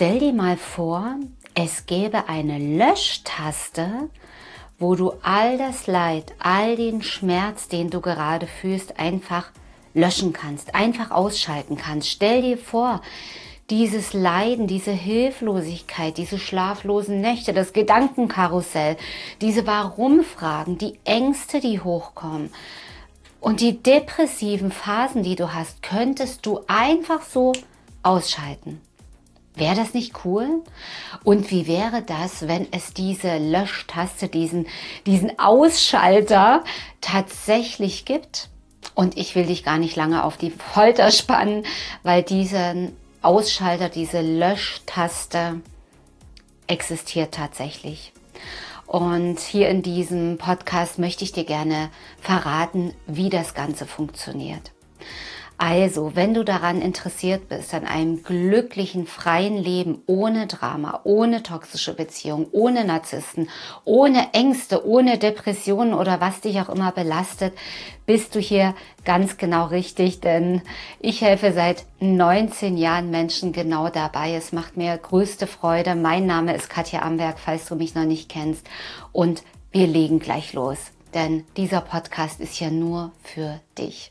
Stell dir mal vor, es gäbe eine Löschtaste, wo du all das Leid, all den Schmerz, den du gerade fühlst, einfach löschen kannst, einfach ausschalten kannst. Stell dir vor, dieses Leiden, diese Hilflosigkeit, diese schlaflosen Nächte, das Gedankenkarussell, diese Warum-Fragen, die Ängste, die hochkommen und die depressiven Phasen, die du hast, könntest du einfach so ausschalten. Wäre das nicht cool? Und wie wäre das, wenn es diese Löschtaste, diesen Ausschalter tatsächlich gibt? Und ich will dich gar nicht lange auf die Folter spannen, weil diesen Ausschalter, diese Löschtaste existiert tatsächlich. Und hier in diesem Podcast möchte ich dir gerne verraten, wie das Ganze funktioniert. Also, wenn du daran interessiert bist, an einem glücklichen, freien Leben ohne Drama, ohne toxische Beziehungen, ohne Narzissten, ohne Ängste, ohne Depressionen oder was dich auch immer belastet, bist du hier ganz genau richtig, denn ich helfe seit 19 Jahren Menschen genau dabei. Es macht mir größte Freude. Mein Name ist Katja Amberg, falls du mich noch nicht kennst, und wir legen gleich los, denn dieser Podcast ist ja nur für dich.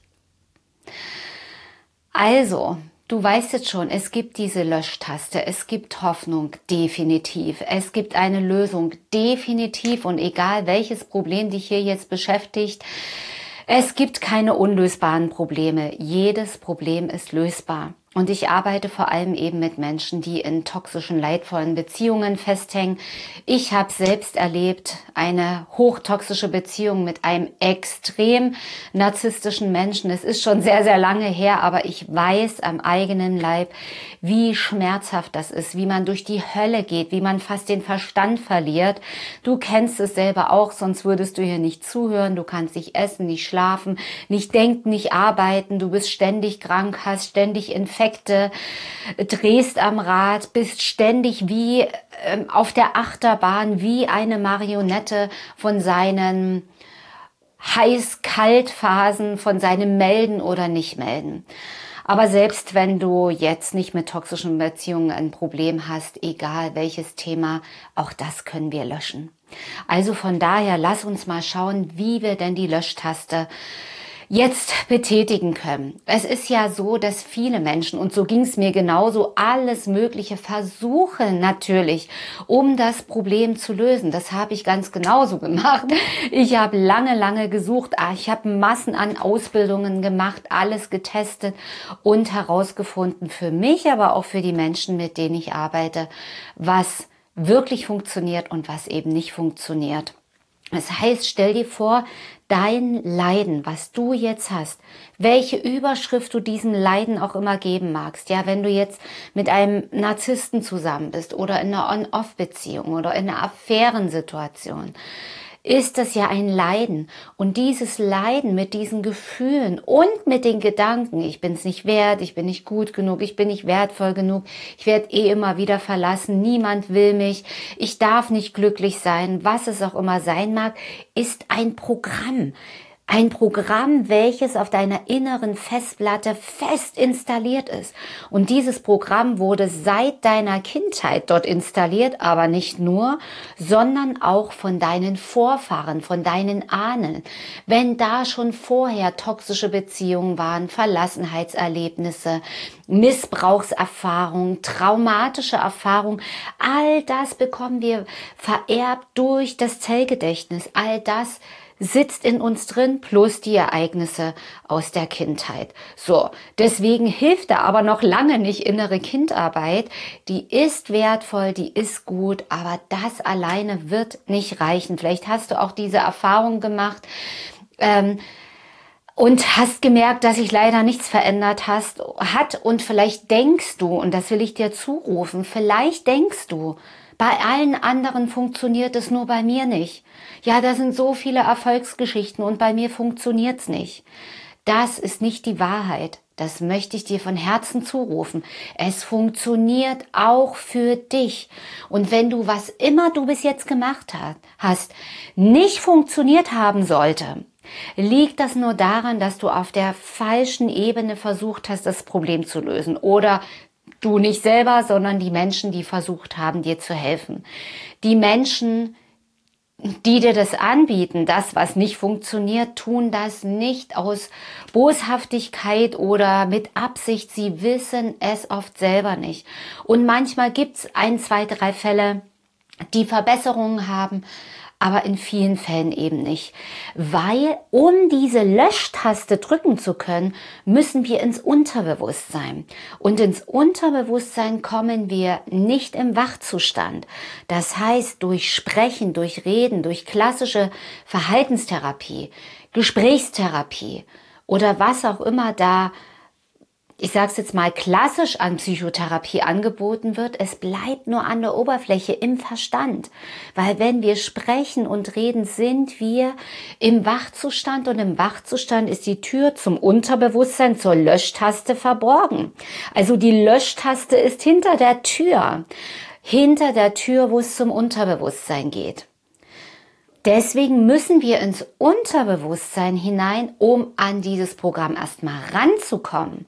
Also, du weißt jetzt schon, es gibt diese Löschtaste, es gibt Hoffnung, definitiv. Es gibt eine Lösung, definitiv. Und egal welches Problem dich hier jetzt beschäftigt, es gibt keine unlösbaren Probleme. Jedes Problem ist lösbar. Und ich arbeite vor allem eben mit Menschen, die in toxischen, leidvollen Beziehungen festhängen. Ich habe selbst erlebt eine hochtoxische Beziehung mit einem extrem narzisstischen Menschen. Es ist schon sehr, sehr lange her, aber ich weiß am eigenen Leib, wie schmerzhaft das ist, wie man durch die Hölle geht, wie man fast den Verstand verliert. Du kennst es selber auch, sonst würdest du hier nicht zuhören. Du kannst nicht essen, nicht schlafen, nicht denken, nicht arbeiten. Du bist ständig krank, hast ständig Infekte, drehst am Rad, bist ständig wie auf der Achterbahn, wie eine Marionette von seinen Heiß-Kalt-Phasen, von seinem Melden oder Nicht-Melden. Aber selbst wenn du jetzt nicht mit toxischen Beziehungen ein Problem hast, egal welches Thema, auch das können wir löschen. Also von daher, lass uns mal schauen, wie wir denn die Löschtaste jetzt betätigen können. Es ist ja so, dass viele Menschen, und so ging es mir genauso, alles Mögliche versuchen natürlich, um das Problem zu lösen. Das habe ich ganz genauso gemacht. Ich habe lange gesucht. Ich habe Massen an Ausbildungen gemacht, alles getestet und herausgefunden für mich, aber auch für die Menschen, mit denen ich arbeite, was wirklich funktioniert und was eben nicht funktioniert. Das heißt, stell dir vor, dein Leiden, was du jetzt hast, welche Überschrift du diesem Leiden auch immer geben magst. Ja, wenn du jetzt mit einem Narzissten zusammen bist oder in einer On-Off-Beziehung oder in einer Affärensituation, ist das ja ein Leiden. Und dieses Leiden mit diesen Gefühlen und mit den Gedanken, ich bin es nicht wert, ich bin nicht gut genug, ich bin nicht wertvoll genug, ich werde immer wieder verlassen, niemand will mich, ich darf nicht glücklich sein, was es auch immer sein mag, ist ein Programm. Ein Programm, welches auf deiner inneren Festplatte fest installiert ist. Und dieses Programm wurde seit deiner Kindheit dort installiert, aber nicht nur, sondern auch von deinen Vorfahren, von deinen Ahnen. Wenn da schon vorher toxische Beziehungen waren, Verlassenheitserlebnisse, Missbrauchserfahrungen, traumatische Erfahrungen, all das bekommen wir vererbt durch das Zellgedächtnis. All das sitzt in uns drin, plus die Ereignisse aus der Kindheit. So, deswegen hilft da aber noch lange nicht innere Kindarbeit. Die ist wertvoll, die ist gut, aber das alleine wird nicht reichen. Vielleicht hast du auch diese Erfahrung gemacht und hast gemerkt, dass sich leider nichts verändert hat und vielleicht denkst du, und das will ich dir zurufen, vielleicht denkst du, bei allen anderen funktioniert es, nur bei mir nicht. Ja, da sind so viele Erfolgsgeschichten und bei mir funktioniert's nicht. Das ist nicht die Wahrheit. Das möchte ich dir von Herzen zurufen. Es funktioniert auch für dich. Und wenn du, was immer du bis jetzt gemacht hast, nicht funktioniert haben sollte, liegt das nur daran, dass du auf der falschen Ebene versucht hast, das Problem zu lösen oder Du nicht selber, sondern die Menschen, die versucht haben, dir zu helfen. Die Menschen, die dir das anbieten, das, was nicht funktioniert, tun das nicht aus Boshaftigkeit oder mit Absicht. Sie wissen es oft selber nicht. Und manchmal gibt es 1, 2, 3 Fälle, die Verbesserungen haben, aber in vielen Fällen eben nicht. Weil, um diese Löschtaste drücken zu können, müssen wir ins Unterbewusstsein. Und ins Unterbewusstsein kommen wir nicht im Wachzustand. Das heißt, durch Sprechen, durch Reden, durch klassische Verhaltenstherapie, Gesprächstherapie oder was auch immer da, ich sage es jetzt mal, klassisch an Psychotherapie angeboten wird, es bleibt nur an der Oberfläche im Verstand. Weil wenn wir sprechen und reden, sind wir im Wachzustand und im Wachzustand ist die Tür zum Unterbewusstsein, zur Löschtaste verborgen. Also die Löschtaste ist hinter der Tür, wo es zum Unterbewusstsein geht. Deswegen müssen wir ins Unterbewusstsein hinein, um an dieses Programm erstmal ranzukommen.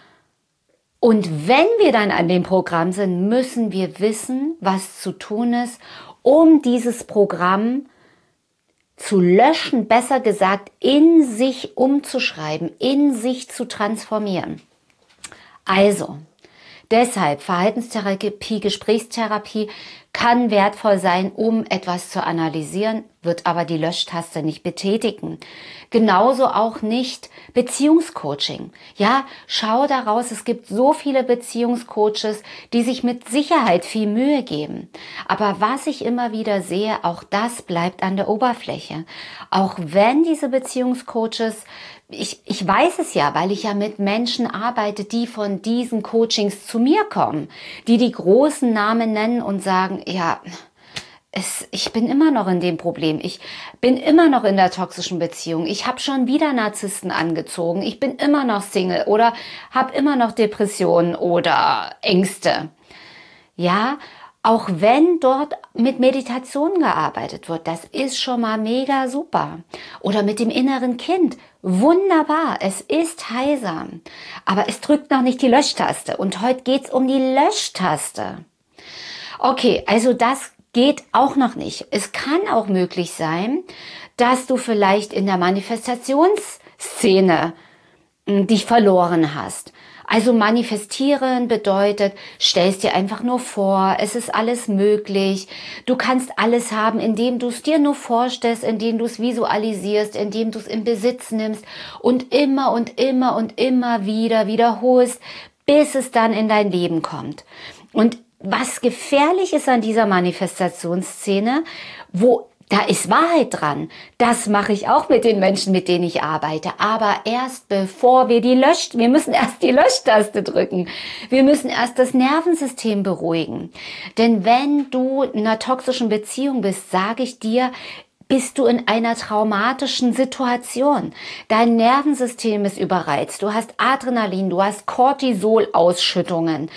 Und wenn wir dann an dem Programm sind, müssen wir wissen, was zu tun ist, um dieses Programm zu löschen, besser gesagt, in sich umzuschreiben, in sich zu transformieren. Also, deshalb Verhaltenstherapie, Gesprächstherapie kann wertvoll sein, um etwas zu analysieren, wird aber die Löschtaste nicht betätigen. Genauso auch nicht Beziehungscoaching. Ja, schau daraus, es gibt so viele Beziehungscoaches, die sich mit Sicherheit viel Mühe geben. Aber was ich immer wieder sehe, auch das bleibt an der Oberfläche. Auch wenn diese Beziehungscoaches, ich weiß es ja, weil ich ja mit Menschen arbeite, die von diesen Coachings zu mir kommen, die großen Namen nennen und sagen, ja, ich bin immer noch in dem Problem, ich bin immer noch in der toxischen Beziehung, ich habe schon wieder Narzissten angezogen, ich bin immer noch Single oder habe immer noch Depressionen oder Ängste. Ja, auch wenn dort mit Meditation gearbeitet wird, das ist schon mal mega super. Oder mit dem inneren Kind, wunderbar, es ist heilsam. Aber es drückt noch nicht die Löschtaste und heute geht's um die Löschtaste. Okay, also das geht auch noch nicht. Es kann auch möglich sein, dass du vielleicht in der Manifestationsszene dich verloren hast. Also manifestieren bedeutet, stellst dir einfach nur vor, es ist alles möglich. Du kannst alles haben, indem du es dir nur vorstellst, indem du es visualisierst, indem du es in Besitz nimmst und immer und immer und immer wieder wiederholst, bis es dann in dein Leben kommt. Und was gefährlich ist an dieser Manifestationsszene, da ist Wahrheit dran. Das mache ich auch mit den Menschen, mit denen ich arbeite. Aber erst bevor wir wir müssen erst die Löschtaste drücken. Wir müssen erst das Nervensystem beruhigen. Denn wenn du in einer toxischen Beziehung bist, sage ich dir, bist du in einer traumatischen Situation. Dein Nervensystem ist überreizt. Du hast Adrenalin, du hast Cortisol-Ausschüttungen.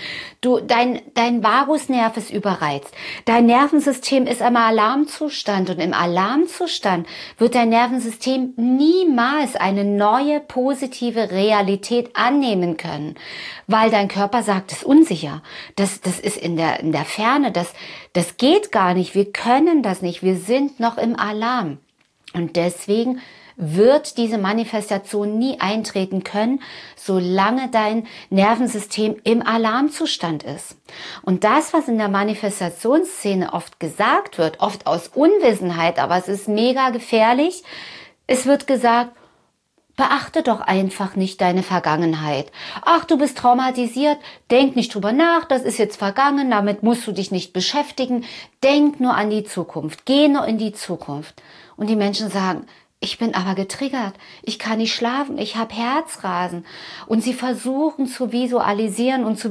Dein Vagusnerv ist überreizt. Dein Nervensystem ist im Alarmzustand und im Alarmzustand wird dein Nervensystem niemals eine neue positive Realität annehmen können, weil dein Körper sagt, es ist unsicher. Das ist in der Ferne, das geht gar nicht. Wir können das nicht. Wir sind noch im Alarm. Und deswegen wird diese Manifestation nie eintreten können, solange dein Nervensystem im Alarmzustand ist. Und das, was in der Manifestationsszene oft gesagt wird, oft aus Unwissenheit, aber es ist mega gefährlich, es wird gesagt, beachte doch einfach nicht deine Vergangenheit. Ach, du bist traumatisiert, denk nicht drüber nach, das ist jetzt vergangen, damit musst du dich nicht beschäftigen. Denk nur an die Zukunft, geh nur in die Zukunft. Und die Menschen sagen, ich bin aber getriggert, ich kann nicht schlafen, ich habe Herzrasen. Und sie versuchen zu visualisieren und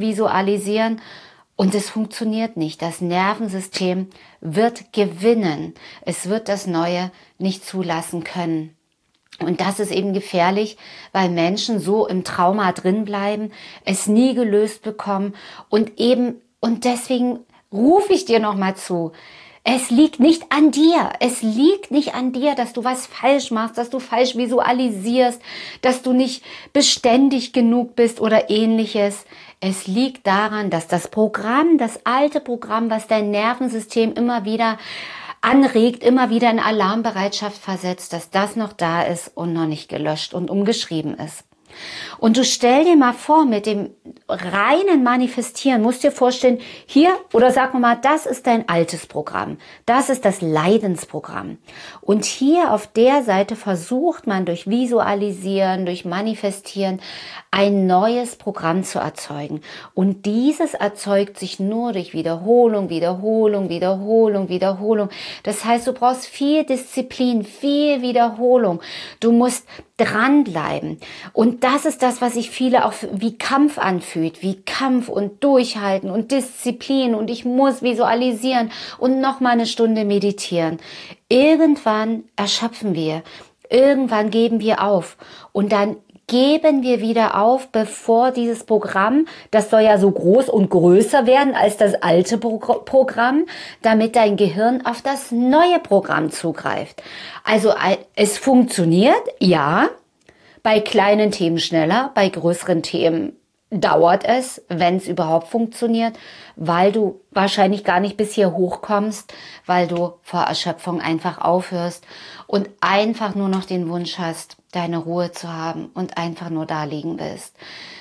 es funktioniert nicht. Das Nervensystem wird gewinnen. Es wird das Neue nicht zulassen können. Und das ist eben gefährlich, weil Menschen so im Trauma drin bleiben, es nie gelöst bekommen und deswegen rufe ich dir nochmal zu. Es liegt nicht an dir. Es liegt nicht an dir, dass du was falsch machst, dass du falsch visualisierst, dass du nicht beständig genug bist oder ähnliches. Es liegt daran, dass das Programm, das alte Programm, was dein Nervensystem immer wieder anregt, immer wieder in Alarmbereitschaft versetzt, dass das noch da ist und noch nicht gelöscht und umgeschrieben ist. Und du stell dir mal vor, mit dem reinen Manifestieren, musst dir vorstellen, hier, oder sag mal, das ist dein altes Programm. Das ist das Leidensprogramm. Und hier auf der Seite versucht man durch Visualisieren, durch Manifestieren, ein neues Programm zu erzeugen. Und dieses erzeugt sich nur durch Wiederholung, Wiederholung, Wiederholung, Wiederholung. Das heißt, du brauchst viel Disziplin, viel Wiederholung. Du musst dranbleiben. Und das ist das, was sich viele auch wie Kampf anfühlt, wie Kampf und Durchhalten und Disziplin und ich muss visualisieren und noch mal eine Stunde meditieren. Irgendwann erschöpfen wir, irgendwann geben wir auf und dann geben wir wieder auf, bevor dieses Programm, das soll ja so groß und größer werden als das alte Programm, damit dein Gehirn auf das neue Programm zugreift. Also es funktioniert, ja, bei kleinen Themen schneller, bei größeren Themen dauert es, wenn es überhaupt funktioniert, weil du wahrscheinlich gar nicht bis hier hochkommst, weil du vor Erschöpfung einfach aufhörst und einfach nur noch den Wunsch hast, deine Ruhe zu haben und einfach nur da liegen willst.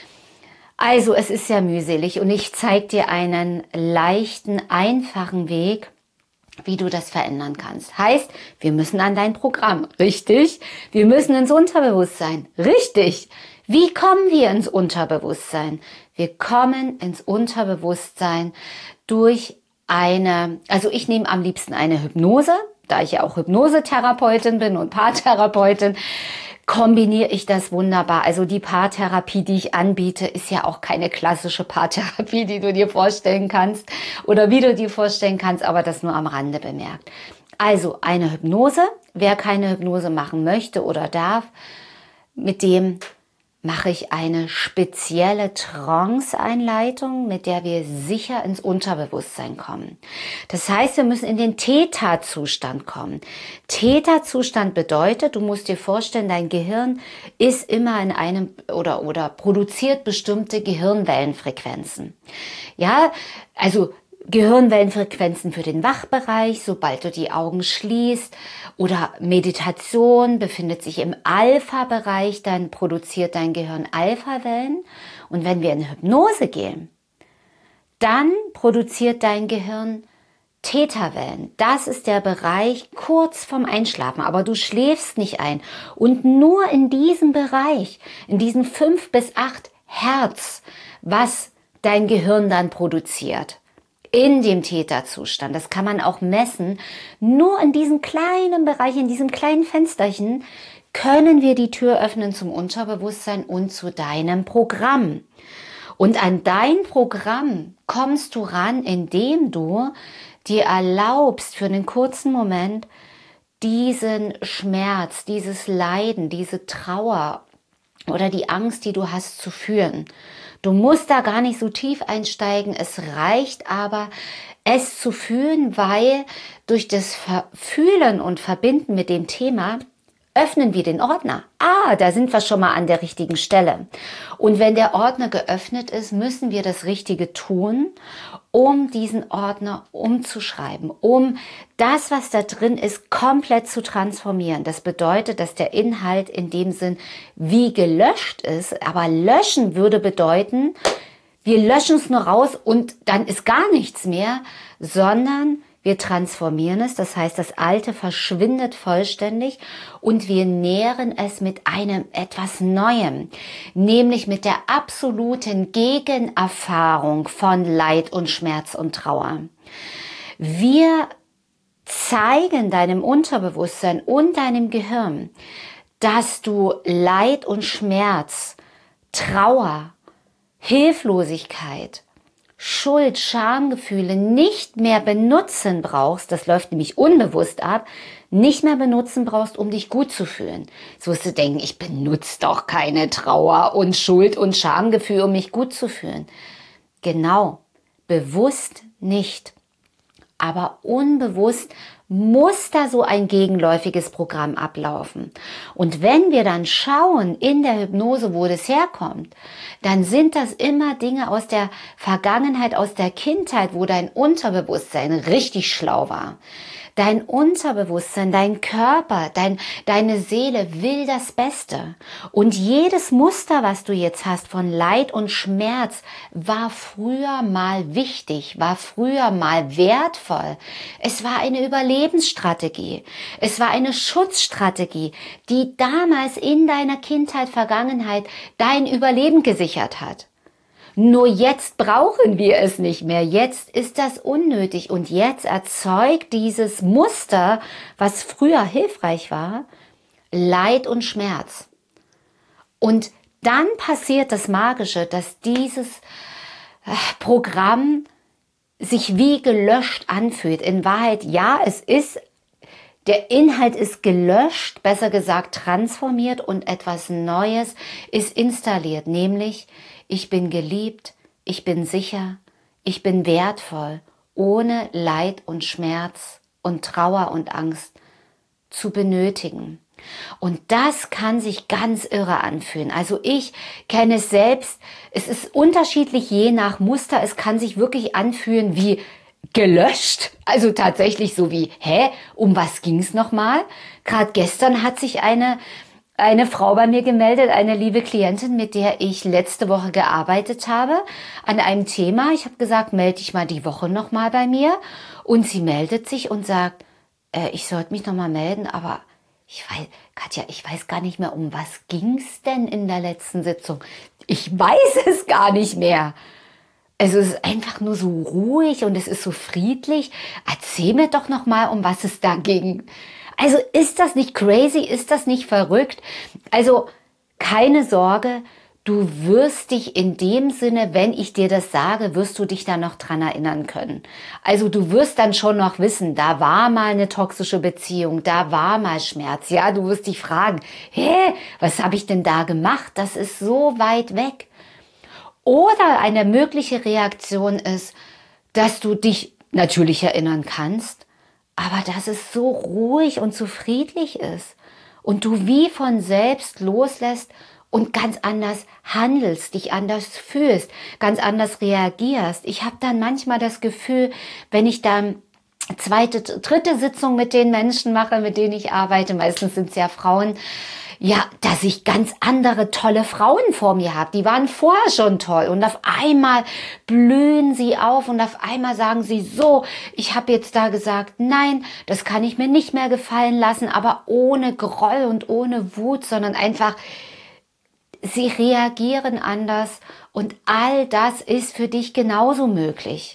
Also es ist sehr mühselig und ich zeige dir einen leichten, einfachen Weg, wie du das verändern kannst. Heißt, wir müssen an dein Programm, richtig? Wir müssen ins Unterbewusstsein, richtig? Wie kommen wir ins Unterbewusstsein? Wir kommen ins Unterbewusstsein durch also ich nehme am liebsten eine Hypnose, da ich ja auch Hypnosetherapeutin bin und Paartherapeutin, kombiniere ich das wunderbar. Also die Paartherapie, die ich anbiete, ist ja auch keine klassische Paartherapie, die du dir vorstellen kannst oder wie du dir vorstellen kannst, aber das nur am Rande bemerkt. Also eine Hypnose, wer keine Hypnose machen möchte oder darf, mit dem mache ich eine spezielle Trance-Einleitung, mit der wir sicher ins Unterbewusstsein kommen. Das heißt, wir müssen in den Theta-Zustand kommen. Theta-Zustand bedeutet, du musst dir vorstellen, dein Gehirn ist immer in einem oder produziert bestimmte Gehirnwellenfrequenzen. Ja, also Gehirnwellenfrequenzen für den Wachbereich, sobald du die Augen schließt, oder Meditation befindet sich im Alpha-Bereich, dann produziert dein Gehirn Alpha-Wellen. Und wenn wir in Hypnose gehen, dann produziert dein Gehirn Theta-Wellen. Das ist der Bereich kurz vorm Einschlafen, aber du schläfst nicht ein. Und nur in diesem Bereich, in diesen 5 bis 8 Hertz, was dein Gehirn dann produziert, in dem Theta-Zustand, das kann man auch messen, nur in diesem kleinen Bereich, in diesem kleinen Fensterchen, können wir die Tür öffnen zum Unterbewusstsein und zu deinem Programm. Und an dein Programm kommst du ran, indem du dir erlaubst, für einen kurzen Moment diesen Schmerz, dieses Leiden, diese Trauer oder die Angst, die du hast, zu fühlen. Du musst da gar nicht so tief einsteigen, es reicht aber, es zu fühlen, weil durch das Fühlen und Verbinden mit dem Thema öffnen wir den Ordner. Da sind wir schon mal an der richtigen Stelle. Und wenn der Ordner geöffnet ist, müssen wir das Richtige tun, um diesen Ordner umzuschreiben, um das, was da drin ist, komplett zu transformieren. Das bedeutet, dass der Inhalt in dem Sinn wie gelöscht ist, aber löschen würde bedeuten, wir löschen es nur raus und dann ist gar nichts mehr, sondern wir transformieren es, das heißt, das Alte verschwindet vollständig und wir nähren es mit einem etwas Neuem, nämlich mit der absoluten Gegenerfahrung von Leid und Schmerz und Trauer. Wir zeigen deinem Unterbewusstsein und deinem Gehirn, dass du Leid und Schmerz, Trauer, Hilflosigkeit, Schuld, Schamgefühle nicht mehr benutzen brauchst, das läuft nämlich unbewusst ab, nicht mehr benutzen brauchst, um dich gut zu fühlen. So wirst du denken, ich benutze doch keine Trauer und Schuld und Schamgefühl, um mich gut zu fühlen. Genau, bewusst nicht. aber unbewusst muss da so ein gegenläufiges Programm ablaufen. Und wenn wir dann schauen in der Hypnose, wo das herkommt, dann sind das immer Dinge aus der Vergangenheit, aus der Kindheit, wo dein Unterbewusstsein richtig schlau war. Dein Unterbewusstsein, dein Körper, deine Seele will das Beste. Und jedes Muster, was du jetzt hast von Leid und Schmerz, war früher mal wichtig, war früher mal wertvoll. Es war eine Überlebensstrategie. Es war eine Schutzstrategie, die damals in deiner Kindheit, Vergangenheit dein Überleben gesichert hat. Nur jetzt brauchen wir es nicht mehr. Jetzt ist das unnötig und jetzt erzeugt dieses Muster, was früher hilfreich war, Leid und Schmerz. Und dann passiert das Magische, dass dieses Programm sich wie gelöscht anfühlt. In Wahrheit, ja, der Inhalt ist gelöscht, besser gesagt transformiert und etwas Neues ist installiert, nämlich ich bin geliebt, ich bin sicher, ich bin wertvoll, ohne Leid und Schmerz und Trauer und Angst zu benötigen. Und das kann sich ganz irre anfühlen. Also ich kenne es selbst, es ist unterschiedlich je nach Muster, es kann sich wirklich anfühlen wie gelöscht, also tatsächlich so wie, um was ging es nochmal? Gerade gestern hat sich eine Frau bei mir gemeldet, eine liebe Klientin, mit der ich letzte Woche gearbeitet habe, an einem Thema. Ich habe gesagt, melde dich mal die Woche nochmal bei mir. Und sie meldet sich und sagt, ich sollte mich nochmal melden, aber Katja, ich weiß gar nicht mehr, um was ging es denn in der letzten Sitzung? Ich weiß es gar nicht mehr. Also es ist einfach nur so ruhig und es ist so friedlich. Erzähl mir doch nochmal, um was es da ging. Also ist das nicht crazy? Ist das nicht verrückt? Also keine Sorge, du wirst dich in dem Sinne, wenn ich dir das sage, wirst du dich da noch dran erinnern können. Also du wirst dann schon noch wissen, da war mal eine toxische Beziehung, da war mal Schmerz. Ja, du wirst dich fragen, was habe ich denn da gemacht? Das ist so weit weg. Oder eine mögliche Reaktion ist, dass du dich natürlich erinnern kannst, aber dass es so ruhig und so friedlich ist und du wie von selbst loslässt und ganz anders handelst, dich anders fühlst, ganz anders reagierst. Ich habe dann manchmal das Gefühl, wenn ich dann zweite, dritte Sitzung mit den Menschen mache, mit denen ich arbeite, meistens sind es ja Frauen, ja, dass ich ganz andere tolle Frauen vor mir habe. Die waren vorher schon toll und auf einmal blühen sie auf und auf einmal sagen sie so, ich habe jetzt da gesagt, nein, das kann ich mir nicht mehr gefallen lassen, aber ohne Groll und ohne Wut, sondern einfach, sie reagieren anders und all das ist für dich genauso möglich.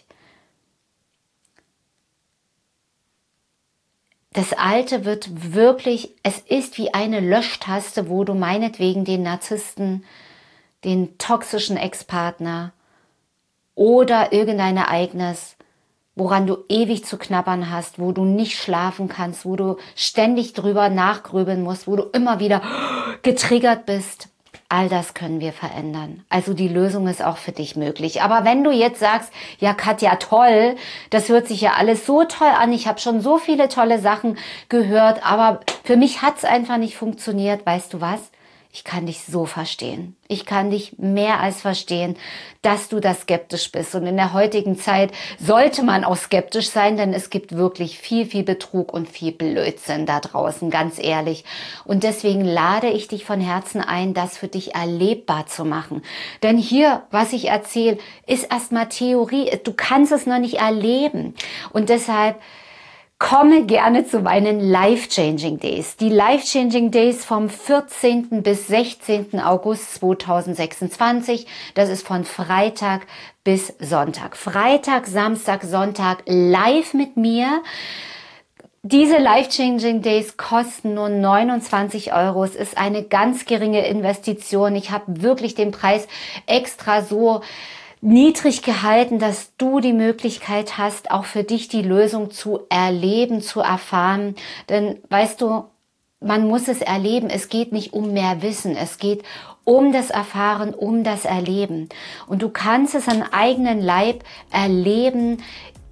Das Alte wird wirklich, es ist wie eine Löschtaste, wo du meinetwegen den Narzissten, den toxischen Ex-Partner oder irgendein Ereignis, woran du ewig zu knabbern hast, wo du nicht schlafen kannst, wo du ständig drüber nachgrübeln musst, wo du immer wieder getriggert bist. All das können wir verändern. Also die Lösung ist auch für dich möglich. Aber wenn du jetzt sagst, ja Katja, toll, das hört sich ja alles so toll an, ich habe schon so viele tolle Sachen gehört, aber für mich hat es einfach nicht funktioniert, weißt du was? Ich kann dich so verstehen. Ich kann dich mehr als verstehen, dass du da skeptisch bist. Und in der heutigen Zeit sollte man auch skeptisch sein, denn es gibt wirklich viel, viel Betrug und viel Blödsinn da draußen, ganz ehrlich. Und deswegen lade ich dich von Herzen ein, das für dich erlebbar zu machen. Denn hier, was ich erzähle, ist erstmal Theorie. Du kannst es noch nicht erleben. Und deshalb komme gerne zu meinen Life-Changing Days. Die Life-Changing Days vom 14. bis 16. August 2026. Das ist von Freitag bis Sonntag. Freitag, Samstag, Sonntag live mit mir. Diese Life-Changing Days kosten nur 29 Euro. Es ist eine ganz geringe Investition. Ich habe wirklich den Preis extra so niedrig gehalten, dass du die Möglichkeit hast, auch für dich die Lösung zu erleben, zu erfahren. Denn weißt du, man muss es erleben. Es geht nicht um mehr Wissen. Es geht um das Erfahren, um das Erleben. Und du kannst es an eigenen Leib erleben,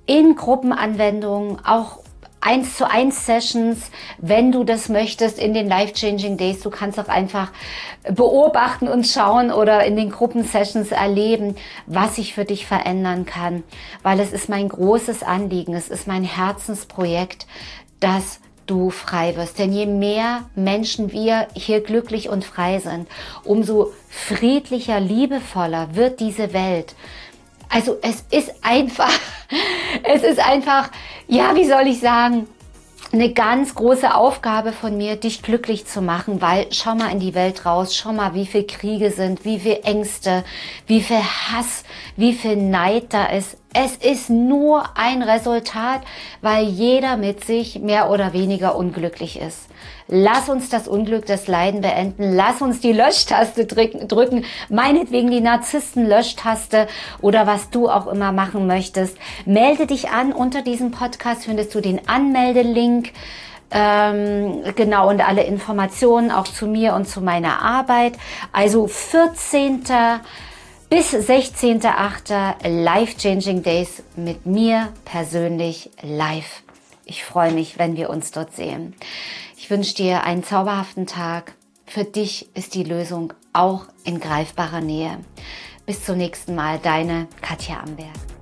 in Gruppenanwendungen, auch 1:1 Sessions, wenn du das möchtest, in den Life-Changing Days. Du kannst auch einfach beobachten und schauen oder in den Gruppensessions erleben, was ich für dich verändern kann. Weil es ist mein großes Anliegen, es ist mein Herzensprojekt, dass du frei wirst. Denn je mehr Menschen wir hier glücklich und frei sind, umso friedlicher, liebevoller wird diese Welt. Also es ist einfach, ja, wie soll ich sagen, eine ganz große Aufgabe von mir, dich glücklich zu machen, weil schau mal in die Welt raus, schau mal, wie viel Kriege sind, wie viel Ängste, wie viel Hass, wie viel Neid da ist. Es ist nur ein Resultat, weil jeder mit sich mehr oder weniger unglücklich ist. Lass uns das Unglück, das Leiden beenden. Lass uns die Löschtaste drücken. Meinetwegen die Narzissten-Löschtaste oder was du auch immer machen möchtest. Melde dich an. Unter diesem Podcast findest du den Anmeldelink. Genau, und alle Informationen auch zu mir und zu meiner Arbeit. Also 14. bis 16.8. Life-Changing Days mit mir persönlich live. Ich freue mich, wenn wir uns dort sehen. Ich wünsche dir einen zauberhaften Tag. Für dich ist die Lösung auch in greifbarer Nähe. Bis zum nächsten Mal, deine Katja Amberg.